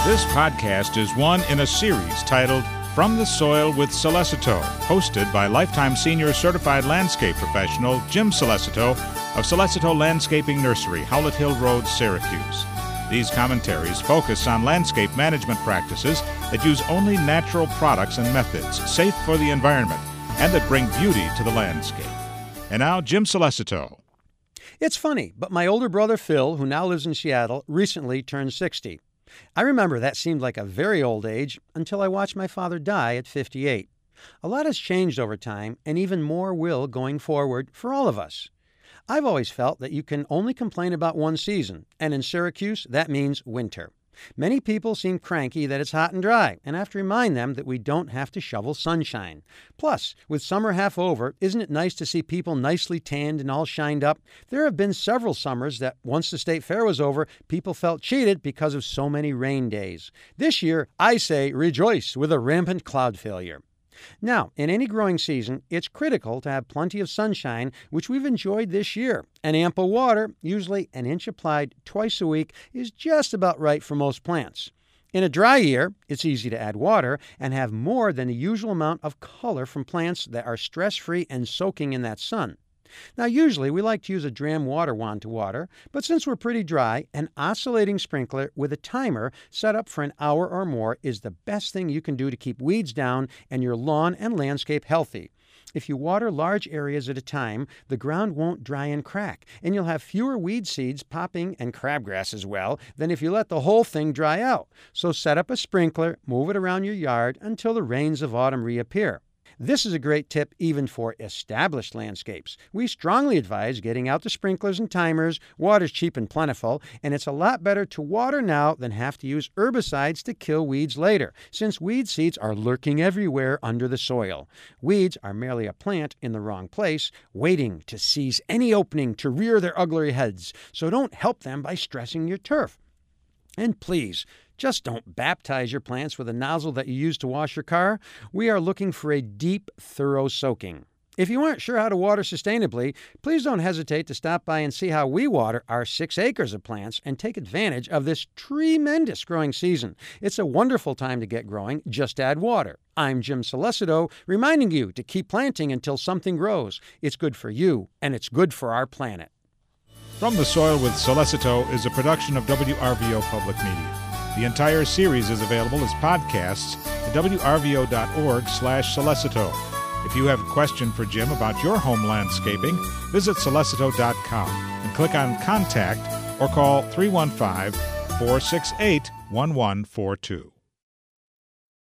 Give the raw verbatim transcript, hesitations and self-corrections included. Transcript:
This podcast is one in a series titled From the Soil with Solicito, hosted by lifetime senior certified landscape professional Jim Solicito of Solicito Landscaping Nursery, Howlett Hill Road, Syracuse. These commentaries focus on landscape management practices that use only natural products and methods, safe for the environment, and that bring beauty to the landscape. And now, Jim Solicito. It's funny, but my older brother Phil, who now lives in Seattle, recently turned sixty. I remember that seemed like a very old age until I watched my father die at fifty-eight. A lot has changed over time, and even more will going forward for all of us. I've always felt that you can only complain about one season, and in Syracuse, that means winter. Many people seem cranky that it's hot and dry, and I have to remind them that we don't have to shovel sunshine. Plus, with summer half over, isn't it nice to see people nicely tanned and all shined up? There have been several summers that, once the state fair was over, people felt cheated because of so many rain days. This year, I say rejoice with a rampant cloud failure. Now, in any growing season, it's critical to have plenty of sunshine, which we've enjoyed this year. And ample water, usually an inch applied twice a week, is just about right for most plants. In a dry year, it's easy to add water and have more than the usual amount of color from plants that are stress-free and soaking in that sun. Now, usually we like to use a Dram water wand to water, but since we're pretty dry, an oscillating sprinkler with a timer set up for an hour or more is the best thing you can do to keep weeds down and your lawn and landscape healthy. If you water large areas at a time, the ground won't dry and crack, and you'll have fewer weed seeds popping and crabgrass as well than if you let the whole thing dry out. So set up a sprinkler, move it around your yard until the rains of autumn reappear. This is a great tip even for established landscapes. We strongly advise getting out the sprinklers and timers. Water's cheap and plentiful, and it's a lot better to water now than have to use herbicides to kill weeds later, since weed seeds are lurking everywhere under the soil. Weeds are merely a plant in the wrong place, waiting to seize any opening to rear their ugly heads, so don't help them by stressing your turf. And please, just don't baptize your plants with a nozzle that you use to wash your car. We are looking for a deep, thorough soaking. If you aren't sure how to water sustainably, please don't hesitate to stop by and see how we water our six acres of plants and take advantage of this tremendous growing season. It's a wonderful time to get growing. Just add water. I'm Jim Solicito, reminding you to keep planting until something grows. It's good for you, and it's good for our planet. From the Soil with Solicito is a production of W R V O Public Media. The entire series is available as podcasts at w r v o dot org slash solicito. If you have a question for Jim about your home landscaping, visit solicito dot com and click on Contact or call three one five, four six eight, one one four two.